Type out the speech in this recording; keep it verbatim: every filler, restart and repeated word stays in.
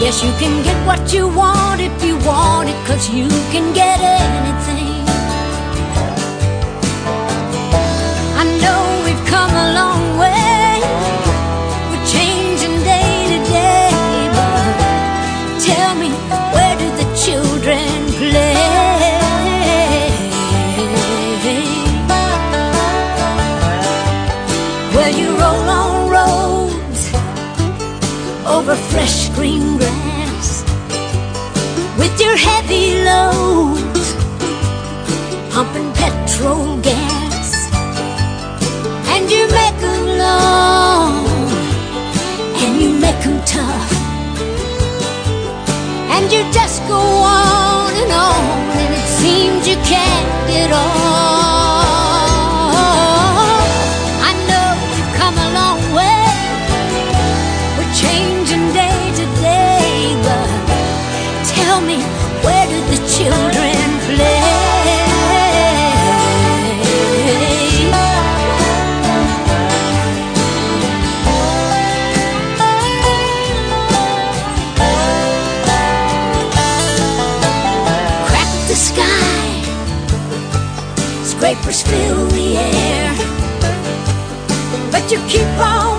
Yes, you can get what you want if you want it, 'cause you can get anything. I know we've come a long way, we're changing day to day, but tell me, where do the children play? Well, you roll on roads over fresh green grass with your heavy loads, pumping petrol gas, and you make them long and you make them tough, and you just go on and on, and it seems you can't get off. I know we've come a long way, we're changing day to day, but tell me, where do the children play? Crack the sky, scrapers fill the air, but you keep on